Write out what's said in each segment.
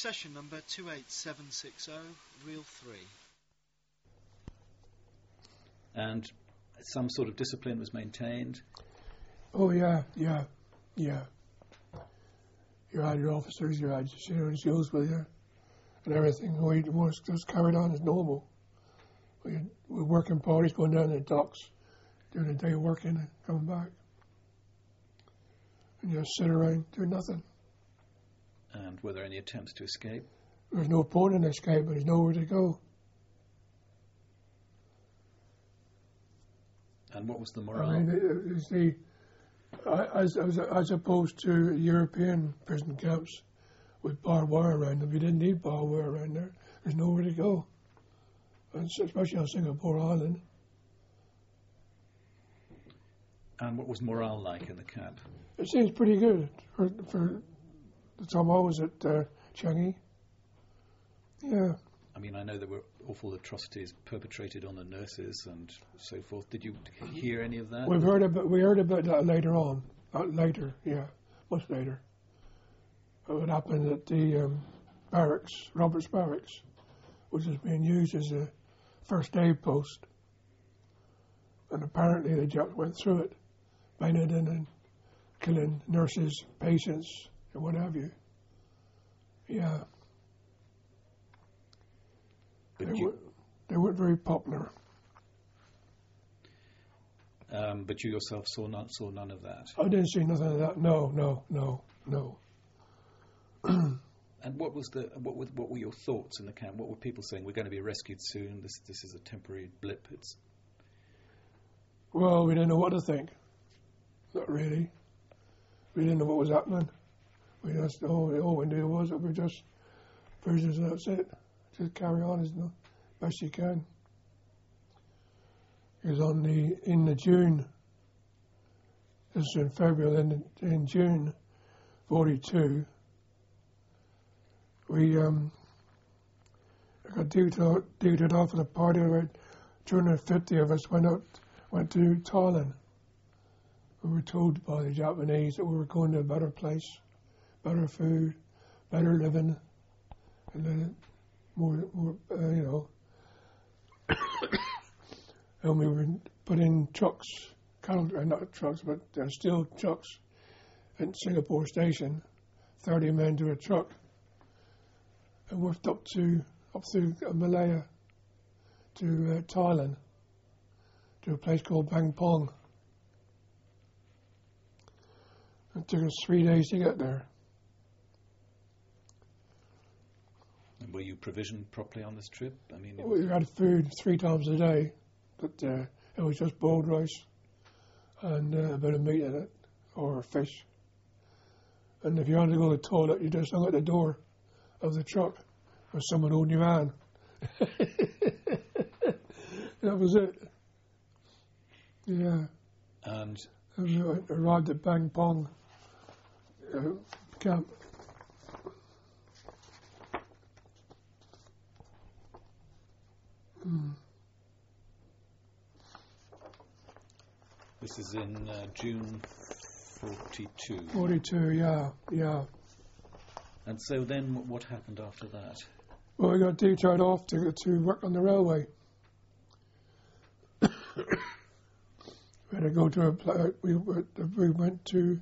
Session number 28760, reel 3. And some sort of discipline was maintained? Oh, yeah. You had your officers, you had your SEALs with you, and everything. We just carried on as normal. We were working parties, going down to the docks, doing a day working and coming back. And just sit around, do nothing. And were there any attempts to escape? There's no point in escape, but there's nowhere to go. And what was the morale? I mean, as opposed to European prison camps with barbed wire around them, you didn't need barbed wire around there. There's nowhere to go, and especially on Singapore Island. And what was morale like in the camp? It seems pretty good for the time I was at Changi. Yeah. I mean, I know there were awful atrocities perpetrated on the nurses and so forth. Did you hear any of that? We heard about that later on. Later, yeah, much later. It happened at the barracks, Roberts Barracks, which is being used as a first aid post. And apparently the Japs went through it, banging in and killing nurses, patients, and what have you. Yeah. They weren't very popular. But you yourself saw none of that. I didn't see nothing of that. No. And what were your thoughts in the camp? What were people saying? We're going to be rescued soon. This is a temporary blip. Well, we didn't know what to think. Not really. We didn't know what was happening. We just all we knew was that we're just prisoners, and that's it. Just carry on as best you can. Because in the June, this is in February, in June 42, we got duted off at a party. About 250 of us went to Thailand. We were told by the Japanese that we were going to a better place, better food, better living, and then more, and we were put in trucks, not trucks, but steel trucks at Singapore Station, 30 men to a truck, and whipped up through Malaya to Thailand, to a place called Bang Pong. It took us 3 days to get there. And were you provisioned properly on this trip? I mean, we had food 3 times a day, but it was just boiled rice and a bit of meat in it, or fish. And if you wanted to go to the toilet, you just hung at the door of the truck with someone holding your hand. That was it. Yeah. And we arrived at Bang Pong camp. This is in June 42. 42, yeah. And so then what happened after that? Well, we got detailed off to work on the railway. We had to go to we went to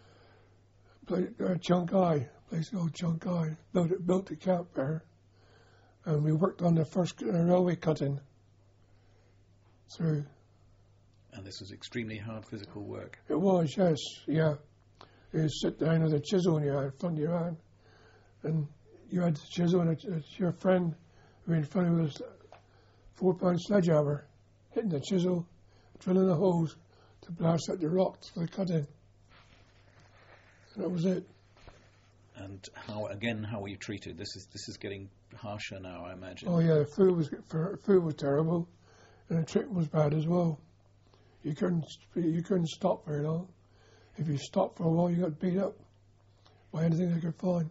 Chiang-Kai, a place called Chiang-Kai. Built the camp there, and we worked on the first railway cutting through. And this was extremely hard physical work. It was, yes, yeah. You sit down with a chisel in your hand, front of your hand, and you had the chisel, and it's your friend who in front of us, 4-pound sledgehammer, hitting the chisel, drilling the holes to blast out the rocks for the cutting. And that was it. And how were you treated? This is getting harsher now, I imagine. Oh yeah, the food was terrible, and the treatment was bad as well. You couldn't stop very long. If you stopped for a while, you got beat up by anything they could find.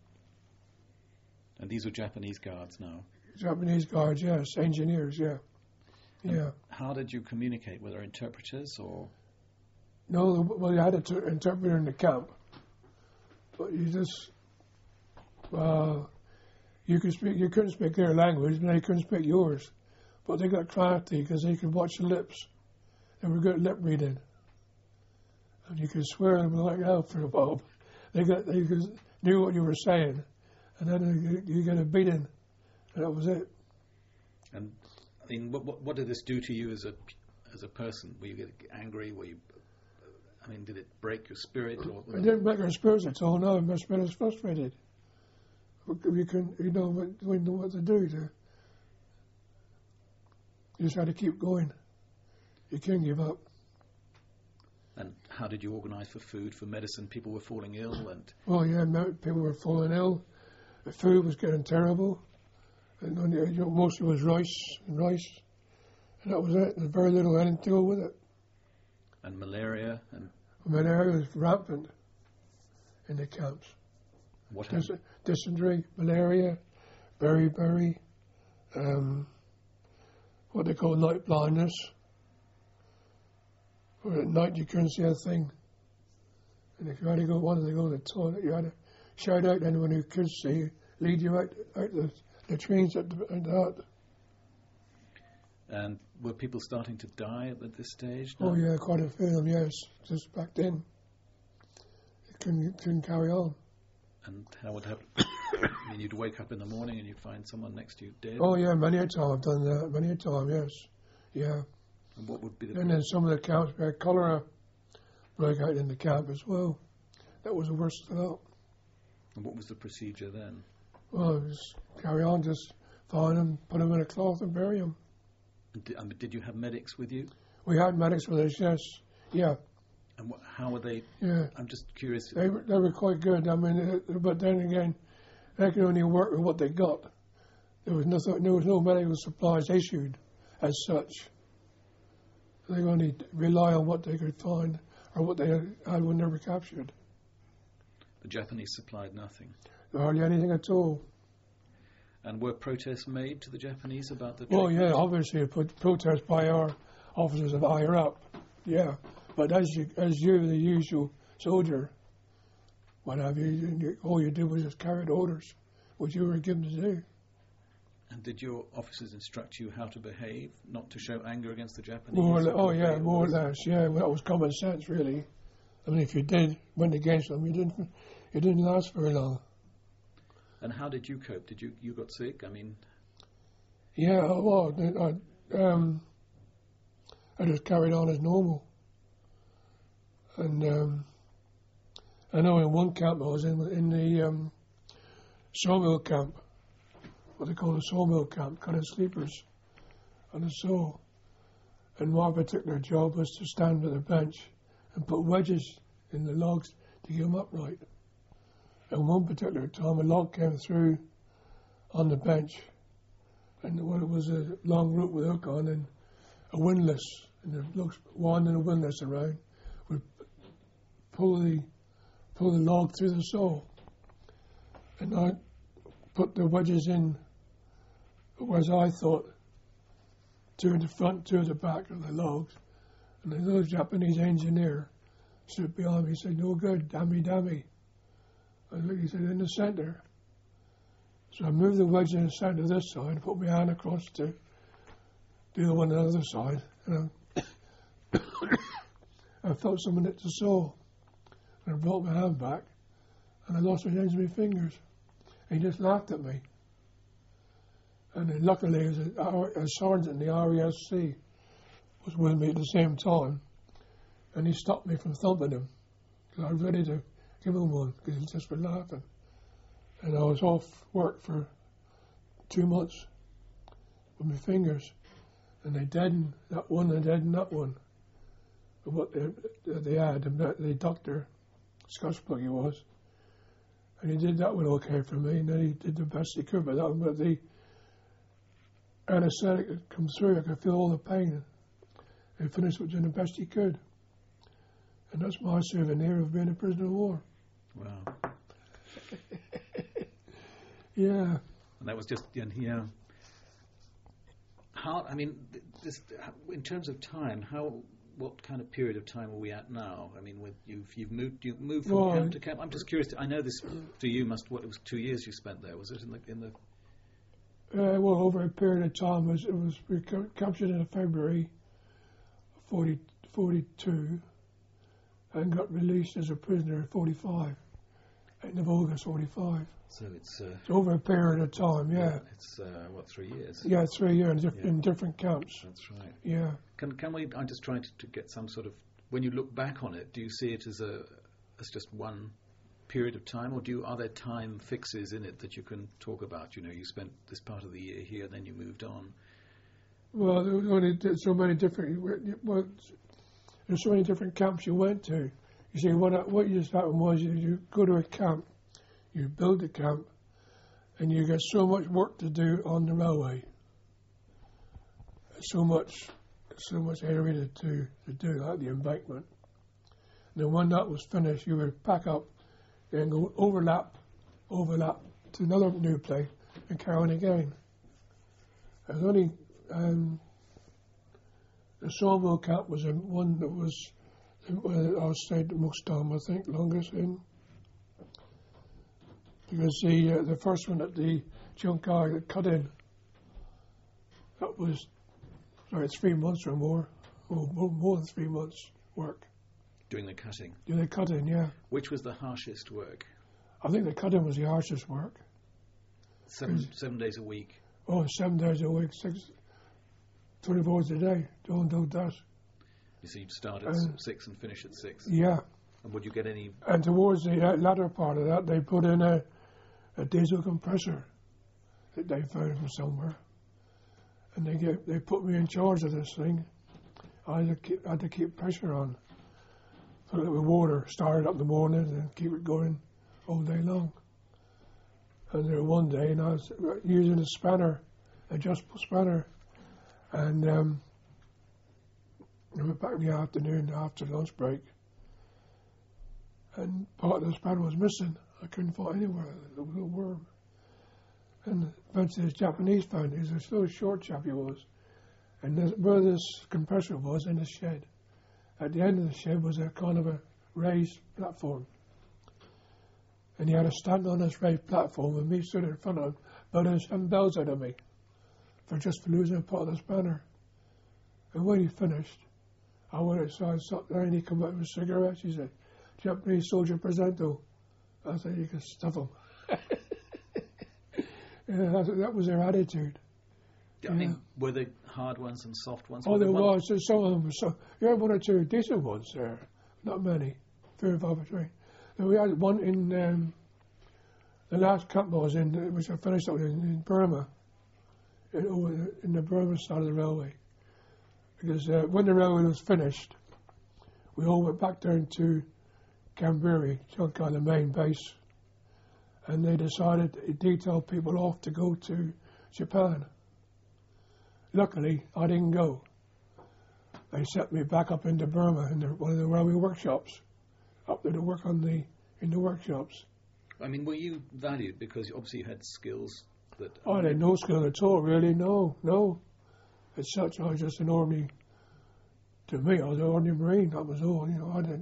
And these were Japanese guards now? Japanese guards, yes. Engineers, yeah. Yeah. How did you communicate? Were there interpreters or? No, well, you had an interpreter in the camp. But you just, You couldn't speak their language, and they couldn't speak yours. But they got crafty because they could watch the lips. They were good at lip reading. And you could swear them like hell for a bob. They knew what you were saying. And then you get a beating. And that was it. And, I mean, what did this do to you as a person? Were you get angry? Did it break your spirit? It didn't break our spirits at all, no. My spirit was frustrated. You know what to do. You just had to keep going. You can't give up. And how did you organise for food, for medicine? People were falling ill, and people were falling ill. The food was getting terrible, and mostly was rice, and that was it. There's very little anything to go with it. And malaria was rampant in the camps. What happened? Dysentery, malaria, beriberi, what they call night blindness. Or at night you couldn't see a thing. And if you had to wanted to go to the toilet, you had to shout out to anyone who could see you, lead you out the trains at the hut. And were people starting to die at this stage? No? Oh yeah, quite a few of them, yes. Just back then. It couldn't carry on. And how would happen? You'd wake up in the morning and you'd find someone next to you dead? Oh yeah, many a time I've done that. Many a time, yes. Yeah. And what would be and then some of the camps, we had cholera break out in the camp as well. That was the worst of it. And what was the procedure then? Well, it was carry on, just find them, put them in a cloth and bury them. Did you have medics with you? We had medics with us, yes. Yeah. And how were they? Yeah. I'm just curious. They were quite good. But then again, they could only work with what they got. There was no medical supplies issued as such. They could only rely on what they could find or what they had when they were captured. The Japanese supplied nothing? Hardly anything at all. And were protests made to the Japanese about the treatment? Well, yeah, obviously protests by our officers of higher up, yeah. But as you, the usual soldier, what have you, all you did was just carry the orders, which you were given to do. And did your officers instruct you how to behave, not to show anger against the Japanese? More or less, yeah. Well, that was common sense, really. I mean, if you went against them, you didn't last very long. And how did you cope? You got sick? I mean, yeah. Well, I just carried on as normal. And I know in one camp I was in the sawmill camp, what they call the sawmill camp, cutting sleepers on the saw. And my particular job was to stand at the bench and put wedges in the logs to get them upright. And one particular time a log came through on the bench, and it was a long rope with a hook on and a windlass, and the logs winding a windlass around would pull the log through the saw. And I put the wedges in, as I thought, two in the front, two at the back of the logs. And the little Japanese engineer stood behind me and said, "No good, dammy." And he said, "In the centre." So I moved the wedge in the centre this side and put my hand across to the other one on the other side. And I felt something hit the saw. And I brought my hand back and I lost the ends of my fingers. And he just laughed at me. And then luckily, a sergeant in the RESC was with me at the same time. And he stopped me from thumping him because I was ready to give him one because he just was laughing. And I was off work for 2 months with my fingers. And they deadened that one and deadened that one. But what they had, the doctor, Scotch plug he was, and he did that one okay for me, and then he did the best he could with that one. But the anesthetic had come through, I could feel all the pain. He finished with doing the best he could. And that's my souvenir of being a prisoner of war. Wow. Yeah. And that was just, yeah. How, I mean, in terms of time, what kind of period of time are we at now? I mean, you've moved from camp to camp. I'm just curious. I know this for you it was 2 years you spent there. Was it in the? Well, over a period of time, we captured in February 42 and got released as a prisoner in 45, 8th of August 45. So it's over a period of time, yeah. It's 3 years? Yeah, 3 years in different camps. That's right. Yeah. Can we? I'm just trying to get some sort of. When you look back on it, do you see it as just one period of time, or are there time fixes in it that you can talk about? You know, you spent this part of the year here, then you moved on. Well, there was only so many different. Well, there's so many different camps you went to. You see, what used to happen was you go to a camp, you build a camp, and you get so much work to do on the railway. So much area to do, like the embankment. And then when that was finished, you would pack up and go overlap to another new place and carry on again. It was only the sawmill camp was in one that was I stayed the most time, I think, longest in. Because the first one at the junkyard that cut in, that was 3 months or more than 3 months work. Doing the cutting? Doing the cutting, yeah. Which was the harshest work? I think the cutting was the harshest work. 7 days a week? Oh, 7 days a week, 24 hours a day, don't do that. You see, you'd start at 6 and finish at 6? Yeah. And would you get any... And towards the latter part of that, they put in a diesel compressor that they found from somewhere. And they put me in charge of this thing. I had to keep pressure on. Fill it with water, start it up in the morning and keep it going all day long. And there one day, and I was using a spanner, adjustable spanner, and I went back in the afternoon after lunch break, and part of the spanner was missing. I couldn't find anywhere. There was a worm. And eventually this Japanese found it. He was a so short chap he was. And where this compressor was in the shed, at the end of the shed was a kind of a raised platform. And he had to stand on this raised platform and me stood in front of him, building some bells out of me for losing a part of the spanner. And when he finished, I went outside, sat there, and he came out with cigarettes. He said, "Japanese soldier presento." I said, "You can stuff them." Yeah, that was their attitude. I mean, were they hard ones and soft ones? Oh, there was. Some of them were so. You had one or two decent ones there. Not many. Few and far between. And we had one in the last camp I was in, which I finished up in Burma, in the Burma side of the railway. Because when the railway was finished, we all went back down to Kamburi, Junkyard, the main base, and they decided to detail people off to go to Japan. Luckily, I didn't go. They sent me back up into Burma in one of the railway workshops, up there to work in the workshops. I mean, were you valued because obviously you had skills that... I had no skill at all, really, no. As such, I was just an ordinary, to me, I was an ordinary Marine, that was all.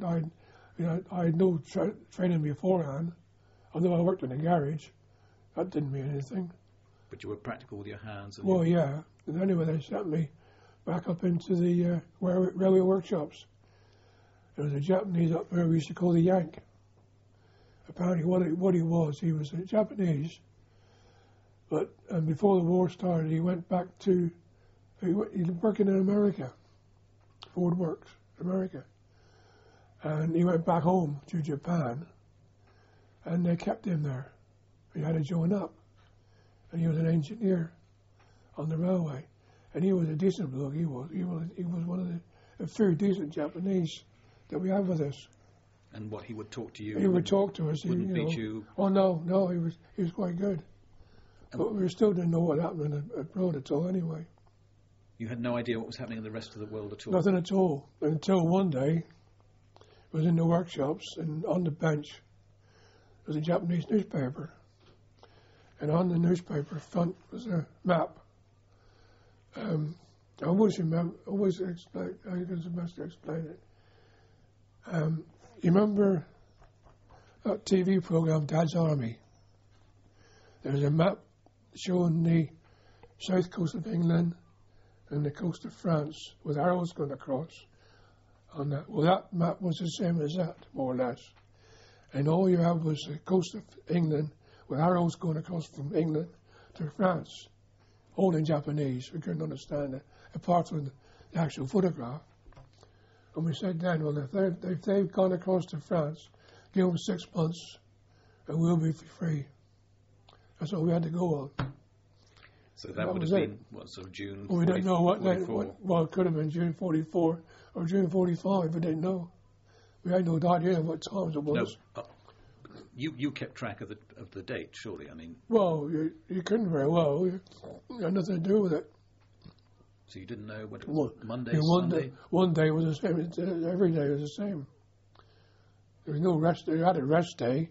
I had no training beforehand, although I worked in a garage. That didn't mean anything. But you were practical with your hands. Well, yeah. And anyway, they sent me back up into the railway workshops. There was a Japanese up there we used to call the Yank. Apparently what he was a Japanese. But before the war started, he went back to, he was working in America, Ford Works, America. And he went back home to Japan, and they kept him there. He had to join up. And he was an engineer on the railway. And he was a decent bloke, he was. He was one of the few decent Japanese that we have with us. And what he would talk to you? He would talk to us. Wouldn't beat you? Oh, no, he was quite good. But we still didn't know what happened abroad at all anyway. You had no idea what was happening in the rest of the world at all? Nothing at all. Until one day, I was in the workshops, and on the bench was a Japanese newspaper. And on the newspaper front was a map. I always explain, I was supposed to explain it. You remember that TV program, Dad's Army? There was a map showing south coast of England and the coast of France with arrows going across on that. Well, that map was the same as that, more or less. And all you have was the coast of England with arrows going across from England to France, all in Japanese. We couldn't understand it, apart from the actual photograph. And we said then, well, if they've gone across to France, give them 6 months and we'll be free. That's all we had to go on. So that would have been, what, sort of June 44? Well, we didn't know well, it could have been June 44 or June 45, we didn't know. We had no idea what times it was. No, you kept track of the date, surely, I mean. Well, you couldn't very well. You had nothing to do with it. So you didn't know what it was, Monday, Sunday? One day was the same, every day was the same. There was no rest, you had a rest day.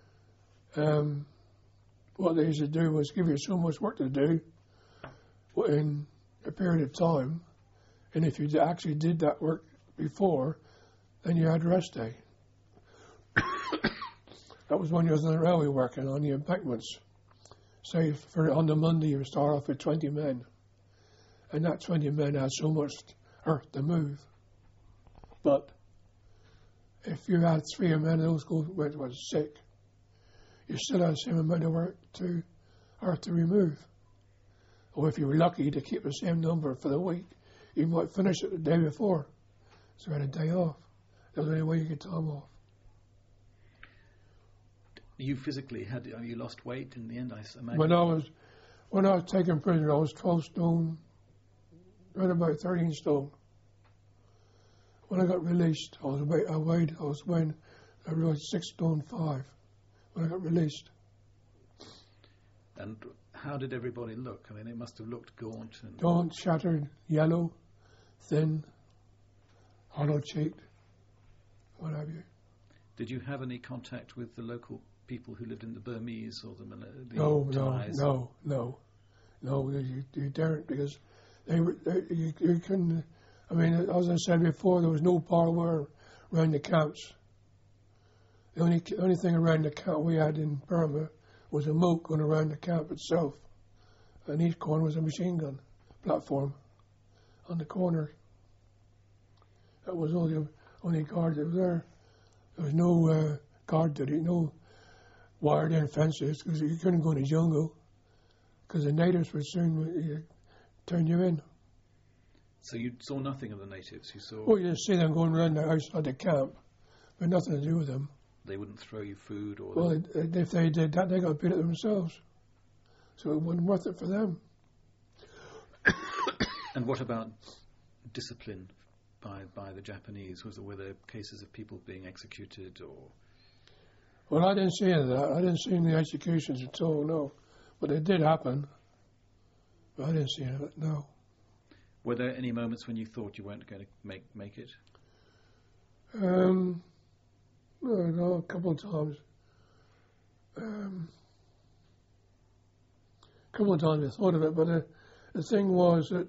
What they used to do was give you so much work to do in a period of time, and if you actually did that work before, then you had rest day. That was when you was on the railway working on the embankments. Say, on the Monday you would start off with 20 men, and that 20 men had so much earth to move. But if you had 3 men, those was sick, you still had the same amount of work to earth to remove. Or if you were lucky to keep the same number for the week, you might finish it the day before. So you had a day off. That was the only way you get time off. You physically you lost weight in the end, I imagine? When I was taken prisoner, I was 12 stone, right about 13 stone. When I got released, I was weighing 6 stone 5 when I got released. And how did everybody look? I mean, they must have looked gaunt. Gaunt, shattered, yellow, thin, hollow-cheeked, what have you. Did you have any contact with the local people who lived in the Burmese or the Thais? No, you daren't, because you couldn't. I mean, as I said before, there was no parlour around the camps. The only thing around the camp we had in Burma was a moat going around the camp itself. And each corner was a machine gun platform on the corner. That was only guard that was there. There was no guard duty, no wired in fences, because you couldn't go in the jungle, because the natives would soon turn you in. So you saw nothing of the natives? You saw? Well, you just see them going around the outside the camp, but nothing to do with them. They wouldn't throw you food? Or well, if they did that, they got beat at themselves. So it wasn't worth it for them. And what about discipline by the Japanese? Were there cases of people being executed or? Well, I didn't see any of that. I didn't see any executions at all, no. But it did happen. But I didn't see any of it, no. Were there any moments when you thought you weren't going to make it? No, a couple of times. A couple of times I thought of it, but the thing was that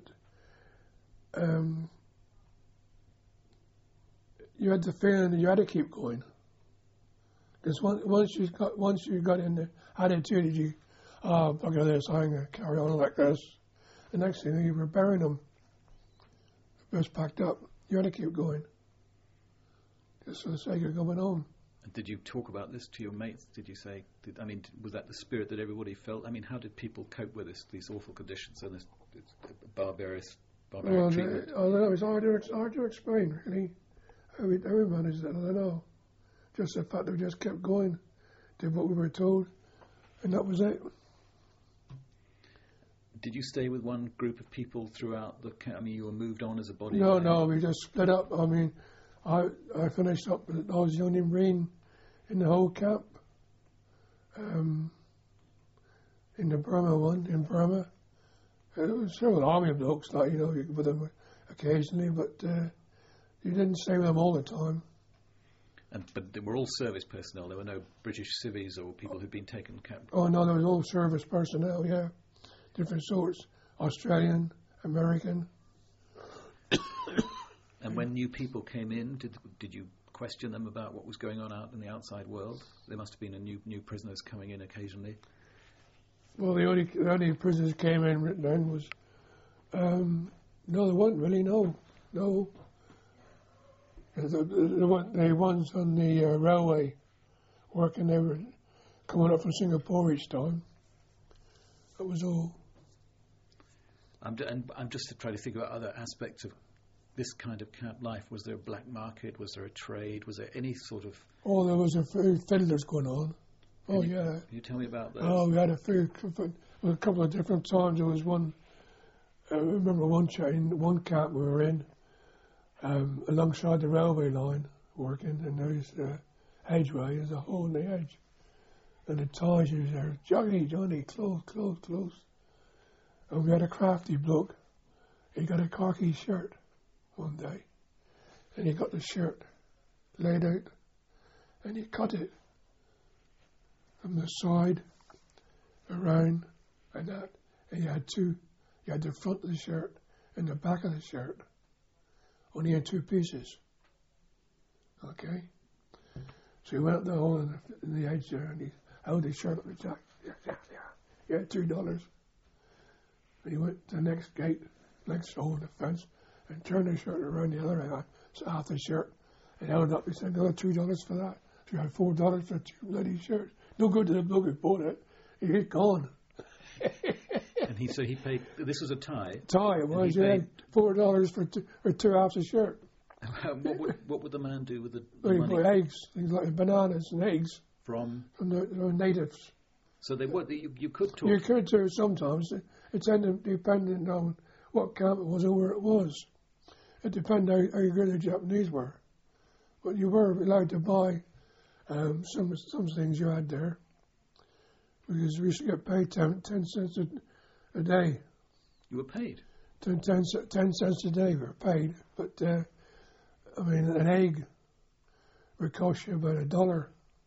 you had the feeling that you had to keep going. Because once you got in the attitude, look at this, I'm going to carry on like this. The next thing you were burying them. The bus packed up. You had to keep going. Just for the sake of going home. And did you talk about this to your mates? Did you say, was that the spirit that everybody felt? I mean, how did people cope with these awful conditions and this barbaric treatment? I don't know, it's hard to explain, really. How we managed it, I don't know. Just the fact that we just kept going, did what we were told, and that was it. Did you stay with one group of people throughout the camp? I mean, you were moved on as a body? No, we just split up. I mean, I finished up, I was the only Marine in the whole camp. In the Burma one, in Burma. There was several army blokes, you could with them occasionally, but you didn't stay with them all the time. But they were all service personnel. There were no British civvies or people who'd been taken camp. Oh no, there was all service personnel. Yeah, different sorts: Australian, American. And when new people came in, did you question them about what was going on out in the outside world? There must have been new prisoners coming in occasionally. Well, the only prisoners came in written down was no, there wasn't really. No. The ones on the railway working, they were coming up from Singapore each time. That was all. I'm just trying to think about other aspects of this kind of camp life. Was there a black market? Was there a trade? Was there any sort of... Oh, there was a few fiddlers going on. Oh, yeah. Can you tell me about those? Oh, we had a couple of different times. There was one, I remember one camp we were in, alongside the railway line working, and there's a hedgeway, there's a hole in the hedge. And the ties was there, Johnny, close. And we had a crafty bloke. He got a khaki shirt one day. And he got the shirt laid out. And he cut it from the side, around, and that. And you had two. You had the front of the shirt and the back of the shirt. Only in two pieces. Okay? So he went up the hole in the edge there, and he held his shirt up the jack. Yeah. He had $2. And he went to the next gate, next hole in the fence, and turned his shirt around the other end, so half the shirt, and held it up. He said, another $2 for that. So you had $4 for two bloody shirts. No good to the bloke who bought it. He's gone. And he paid. This was a tie. Tie it was. Yeah, $4 for two halves a shirt. What would the man do with the he money? bought eggs, things like bananas and eggs From the natives. So they would. You could talk. You could do sometimes. It's dependent on what camp it was or where it was. It depended how good the Japanese were. But you were allowed to buy some things you had there, because we used to get paid 10 cents a day. You were paid? 10 cents a day we were paid. But, an egg would cost you about $1.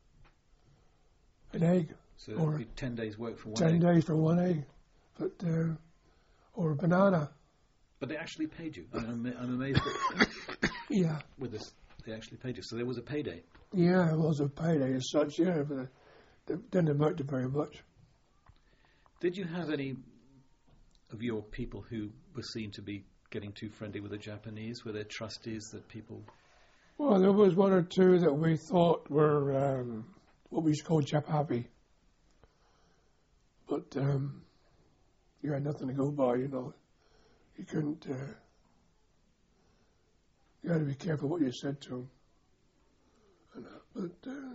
An egg. So it would be 10 days' work for one 10 egg. days for one egg. But, or a banana. But they actually paid you. I'm amazed that Yeah. with this, they actually paid you. So there was a payday. Yeah, it was a payday as such, yeah, but it didn't amount to very much. Did you have any of your people who were seen to be getting too friendly with the Japanese? Were there trustees that people... Well, there was one or two that we thought were what we used to call Jap happy. But you had nothing to go by, you know. You couldn't... you had to be careful what you said to them. But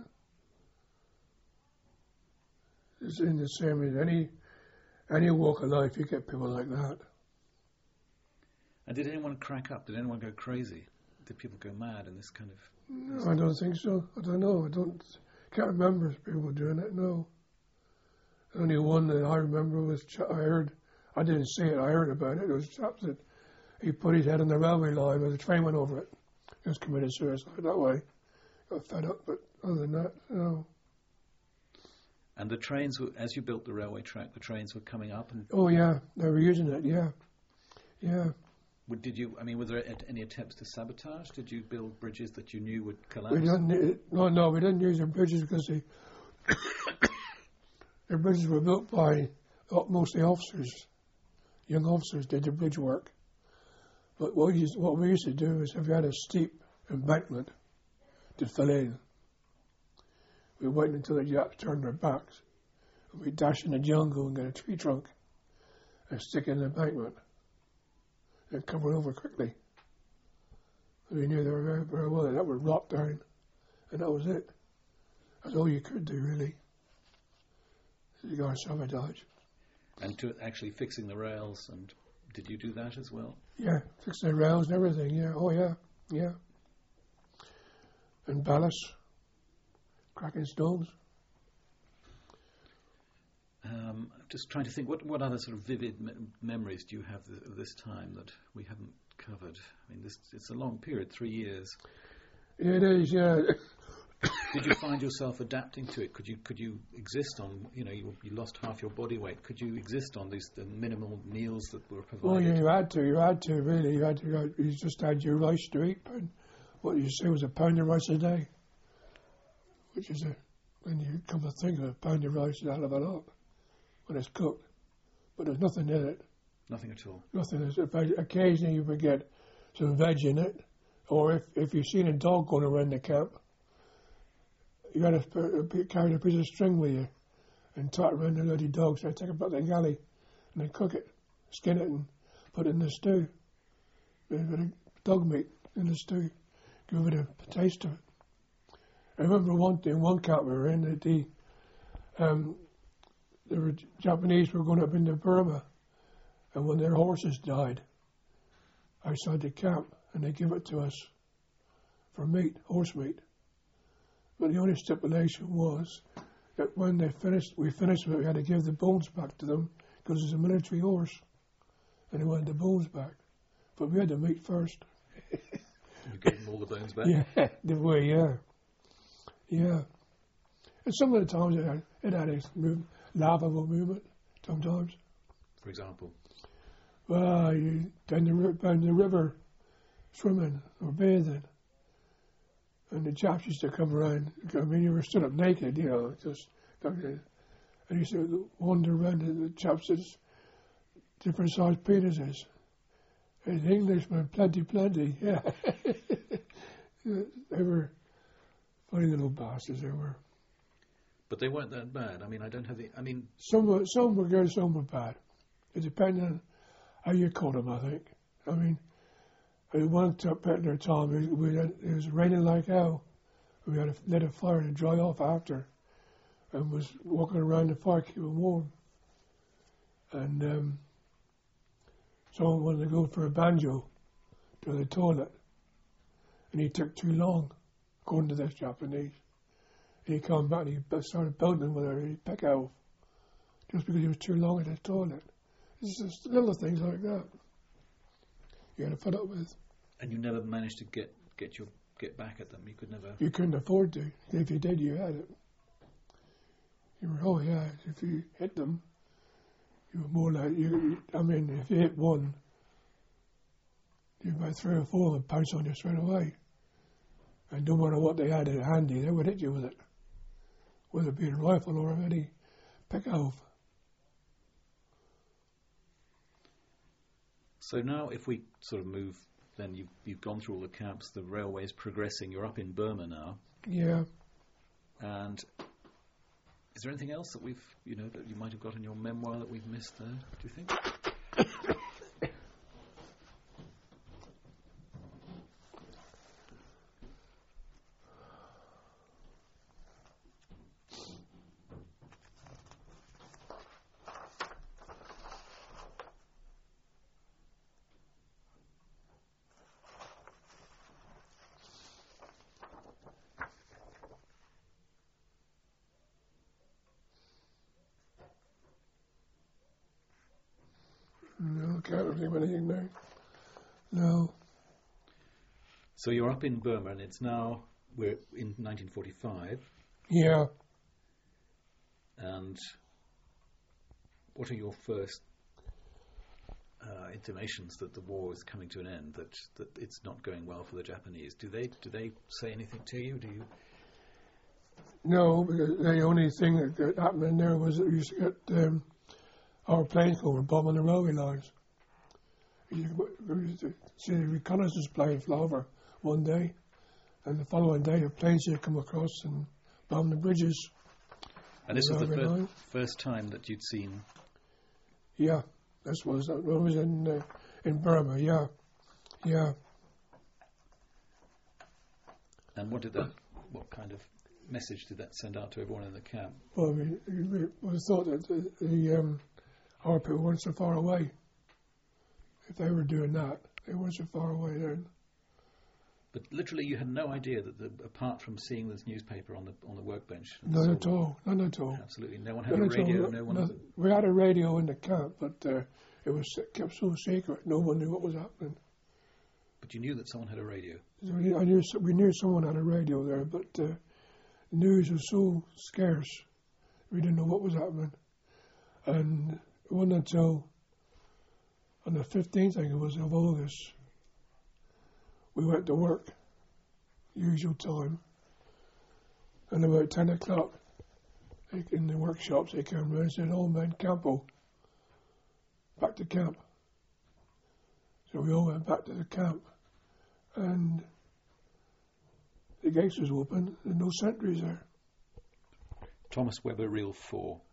it's in the same as any walk of life, you get people like that. And did anyone crack up? Did anyone go crazy? Did people go mad in this kind of... No, I don't think so. I don't know. Can't remember people doing it, no. The only one that I remember was, I didn't see it, I heard about it. It was a chap that he put his head on the railway line where the train went over it. He was committed suicide that way. Got fed up, but other than that, no. And the trains, as you built the railway track, the trains were coming up and... Oh, yeah, they were using it, yeah. Yeah. Were there any attempts to sabotage? Did you build bridges that you knew would collapse? We didn't use the bridges because the bridges were built by mostly officers. Young officers did the bridge work. But what we used to do is if we had a steep embankment to fill in, we waited until the Japs turned their backs, and we'd dash in the jungle and get a tree trunk and stick it in the embankment and cover it over quickly. And we knew they were very, very well. That would rot down, and that was it. That's all you could do, really. You got to sabotage. And to actually fixing the rails, and did you do that as well? Yeah, fixing the rails and everything, yeah. Oh, yeah. And ballast, cracking stones. Just trying to think, what other sort of vivid memories do you have of this time that we haven't covered? I mean, it's a long period, 3 years. It is, yeah. Did you find yourself adapting to it? Could you exist on, you lost half your body weight. Could you exist on the minimal meals that were provided? Well, yeah, you had to, really. You just had your rice to eat. And what you say was a pound of rice a day. Which is when you come to think of it, a pound of rice is a hell of a lot. when it's cooked, but there's nothing in it. Nothing at all. Nothing. Occasionally you would get some veg in it, or if you've seen a dog going around the camp, you got to carry a piece of string with you and tie it around the bloody dog. So I take it back to the galley and then cook it, skin it and put it in the stew. A bit of dog meat in the stew, give it a taste to it. I remember one camp we were in, the Japanese were going up into Burma, and when their horses died outside the camp, and they give it to us for meat, horse meat. But the only stipulation was that when we finished with it, we had to give the bones back to them because it's a military horse, and they wanted the bones back. But we had the meat first. You gave them all the bones back? Yeah, the way, yeah. Yeah. And some of the times it had a laughable movement, sometimes. For example? Well, you down the river swimming or bathing, and the chaps used to come around. I mean, you were stood up naked, just, and you used to wander around, and the chaps had different sized penises. And Englishmen, plenty, yeah. They were funny little bastards, they were. But they weren't that bad. I mean, I don't have the... I mean... Some were good, some were bad. It depended on how you caught them, I think. I mean, one particular time, it was raining like hell. We had lit a fire to dry off after, and was walking around the fire keeping warm. And someone wanted to go for a banjo to the toilet, and he took too long, according to this Japanese. And he came back and he started building with a pick out, just because he was too long at the toilet. It's just little things like that you had to put up with. And you never managed to get back at them. You could never. You couldn't afford to. If you did, you had it. You were, if you hit them, you were more like if you hit one, you about 3 or 4 would pounce on you straight away. And no matter what they had handy, they would hit you with it, whether it be a rifle or any pick-off. So now, if we sort of move, then you've gone through all the camps. The railway's progressing. You're up in Burma now. Yeah. And is there anything else that that you might have got in your memoir that we've missed there? Do you think? No, can't think of anything now. No. So you're up in Burma, and we're in 1945. Yeah. And what are your first intimations that the war is coming to an end, that it's not going well for the Japanese? Do they say anything to you? Do you? No, because the only thing that happened in there was that we used to get our planes going bombing the railway lines. We used to see the reconnaissance plane fly over one day, and the following day the planes would come across and bomb the bridges. And this was the first time that you'd seen. Yeah, that was in Burma. Yeah. And what kind of message did that send out to everyone in the camp? Well, I mean, we thought that our people weren't so far away. If they were doing that, they weren't so far away then. But literally, you had no idea that apart from seeing this newspaper on the workbench. None at all. Absolutely, no one had a radio. We had a radio in the camp, but it was kept so secret. No one knew what was happening. But you knew that someone had a radio. We knew someone had a radio there, but news was so scarce. We didn't know what was happening, and it wasn't until on the 15th, I think it was, of August, we went to work, usual time, and about 10 o'clock, in the workshops, they came round and said, "Old man Campbell, back to camp." So we all went back to the camp, and the gates was open, and no sentries there. Thomas Webber Reel 4.